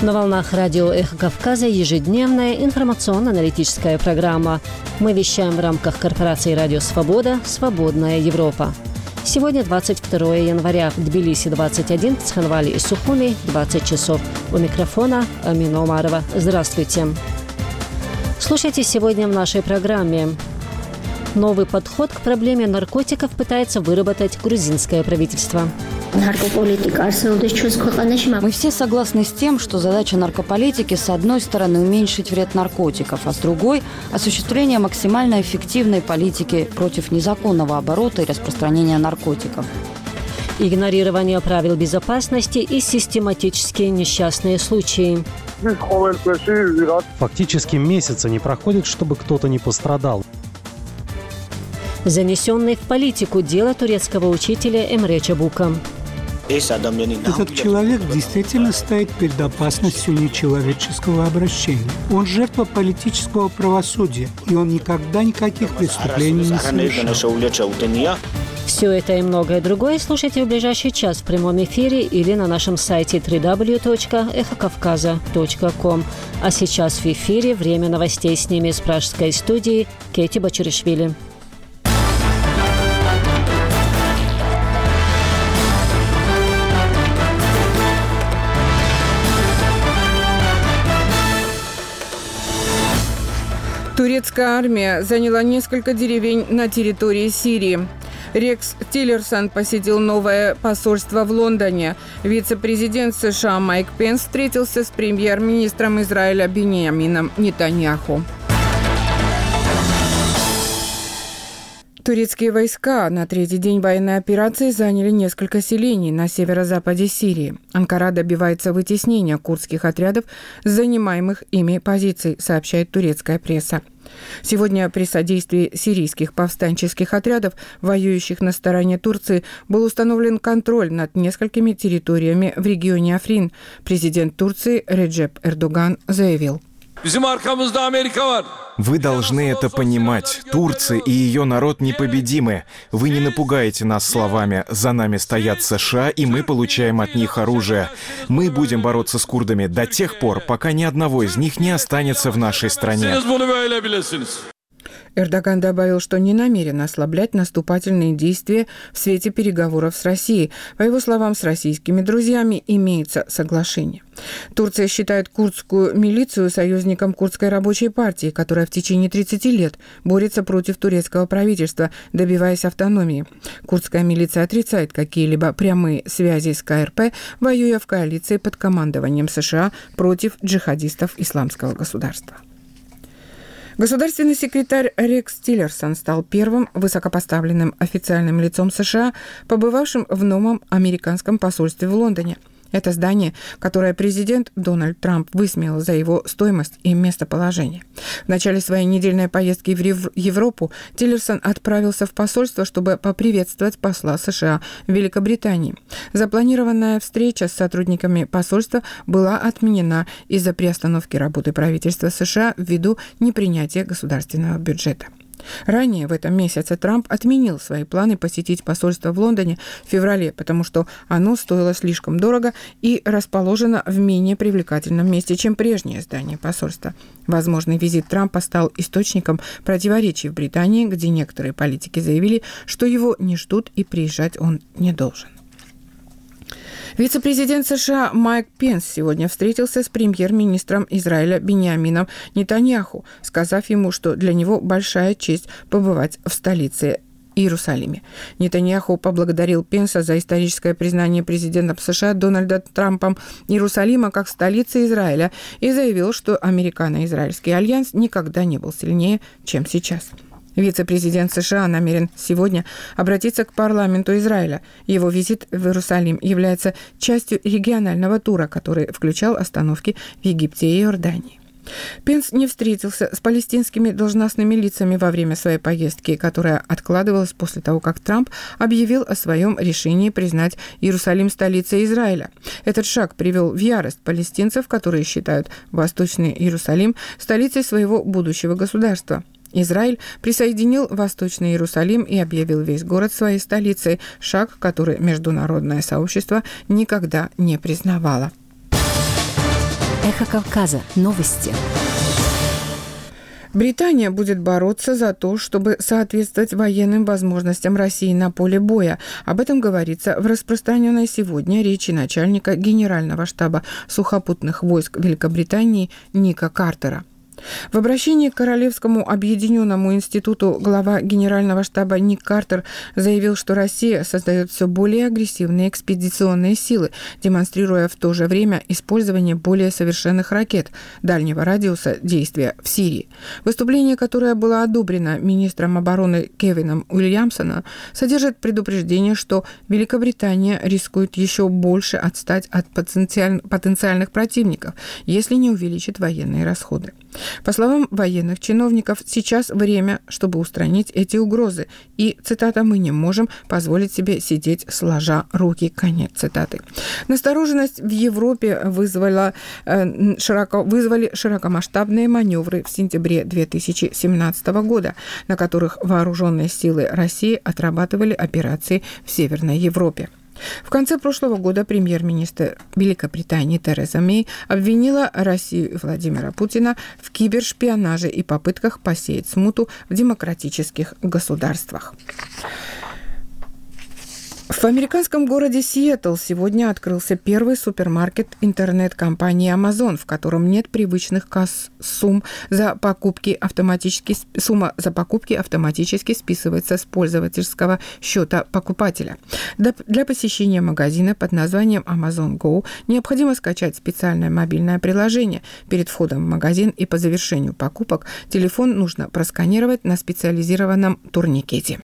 На волнах радио «Эхо Кавказа» ежедневная информационно-аналитическая программа. Мы вещаем в рамках корпорации «Радио Свобода. Свободная Европа». Сегодня 22 января. В Тбилиси 21, в Цхинвале и Сухуми 20 часов. У микрофона Амина Умарова. Здравствуйте. Слушайте сегодня в нашей программе. Новый подход к проблеме наркотиков пытается выработать грузинское правительство. Мы все согласны с тем, что задача наркополитики с одной стороны уменьшить вред наркотиков, а с другой – осуществление максимально эффективной политики против незаконного оборота и распространения наркотиков. Игнорирование правил безопасности и систематические несчастные случаи. Фактически месяца не проходит, чтобы кто-то не пострадал. Занесенный в политику дело турецкого учителя Эмре Чабука. Этот человек действительно стоит перед опасностью нечеловеческого обращения. Он жертва политического правосудия, и он никогда никаких преступлений не совершал. Все это и многое другое слушайте в ближайший час в прямом эфире или на нашем сайте www.эхокавказа.ком. А сейчас в эфире время новостей, с ними из пражской студии Кети Бачуришвили. Турецкая армия заняла несколько деревень на территории Сирии. Рекс Тиллерсон посетил новое посольство в Лондоне. Вице-президент США Майк Пенс встретился с премьер-министром Израиля Биньямином Нетаньяху. Турецкие войска на третий день военной операции заняли несколько селений на северо-западе Сирии. Анкара добивается вытеснения курдских отрядов с занимаемых ими позиций, сообщает турецкая пресса. Сегодня при содействии сирийских повстанческих отрядов, воюющих на стороне Турции, был установлен контроль над несколькими территориями в регионе Африн. Президент Турции Реджеп Эрдоган заявил: «Вы должны это понимать. Турция и ее народ непобедимы. Вы не напугаете нас словами. За нами стоят США, и мы получаем от них оружие. Мы будем бороться с курдами до тех пор, пока ни одного из них не останется в нашей стране». Эрдоган добавил, что не намерен ослаблять наступательные действия в свете переговоров с Россией. По его словам, с российскими друзьями имеется соглашение. Турция считает курдскую милицию союзником курдской рабочей партии, которая в течение 30 лет борется против турецкого правительства, добиваясь автономии. Курдская милиция отрицает какие-либо прямые связи с КРП, воюя в коалиции под командованием США против джихадистов Исламского государства. Государственный секретарь Рекс Тиллерсон стал первым высокопоставленным официальным лицом США, побывавшим в новом американском посольстве в Лондоне. Это здание, которое президент Дональд Трамп высмеял за его стоимость и местоположение. В начале своей недельной поездки в Европу Тиллерсон отправился в посольство, чтобы поприветствовать посла США в Великобритании. Запланированная встреча с сотрудниками посольства была отменена из-за приостановки работы правительства США ввиду непринятия государственного бюджета. Ранее в этом месяце Трамп отменил свои планы посетить посольство в Лондоне в феврале, потому что оно стоило слишком дорого и расположено в менее привлекательном месте, чем прежнее здание посольства. Возможный визит Трампа стал источником противоречий в Британии, где некоторые политики заявили, что его не ждут и приезжать он не должен. Вице-президент США Майк Пенс сегодня встретился с премьер-министром Израиля Биньямином Нетаньяху, сказав ему, что для него большая честь побывать в столице Иерусалиме. Нетаньяху поблагодарил Пенса за историческое признание президентом США Дональда Трампом Иерусалима как столицы Израиля и заявил, что американо-израильский альянс никогда не был сильнее, чем сейчас. Вице-президент США намерен сегодня обратиться к парламенту Израиля. Его визит в Иерусалим является частью регионального тура, который включал остановки в Египте и Иордании. Пенс не встретился с палестинскими должностными лицами во время своей поездки, которая откладывалась после того, как Трамп объявил о своем решении признать Иерусалим столицей Израиля. Этот шаг привел в ярость палестинцев, которые считают Восточный Иерусалим столицей своего будущего государства. Израиль присоединил Восточный Иерусалим и объявил весь город своей столицей, шаг, который международное сообщество никогда не признавало. Эхо Кавказа. Новости. Британия будет бороться за то, чтобы соответствовать военным возможностям России на поле боя. Об этом говорится в распространенной сегодня речи начальника Генерального штаба сухопутных войск Великобритании Ника Картера. В обращении к Королевскому объединенному институту глава Генерального штаба Ник Картер заявил, что Россия создает все более агрессивные экспедиционные силы, демонстрируя в то же время использование более совершенных ракет дальнего радиуса действия в Сирии. Выступление, которое было одобрено министром обороны Кевином Уильямсоном, содержит предупреждение, что Великобритания рискует еще больше отстать от потенциальных противников, если не увеличит военные расходы. По словам военных чиновников, сейчас время, чтобы устранить эти угрозы. И, цитата, «мы не можем позволить себе сидеть сложа руки». Конец цитаты. Настороженность в Европе вызвали широкомасштабные маневры в сентябре 2017 года, на которых вооруженные силы России отрабатывали операции в Северной Европе. В конце прошлого года премьер-министр Великобритании Тереза Мэй обвинила Россию и Владимира Путина в кибершпионаже и попытках посеять смуту в демократических государствах. В американском городе Сиэтл сегодня открылся первый супермаркет интернет-компании Amazon, в котором нет привычных касс сумма за покупки автоматически списывается с пользовательского счета покупателя. Для посещения магазина под названием Amazon Go необходимо скачать специальное мобильное приложение. Перед входом в магазин и по завершению покупок телефон нужно просканировать на специализированном турникете.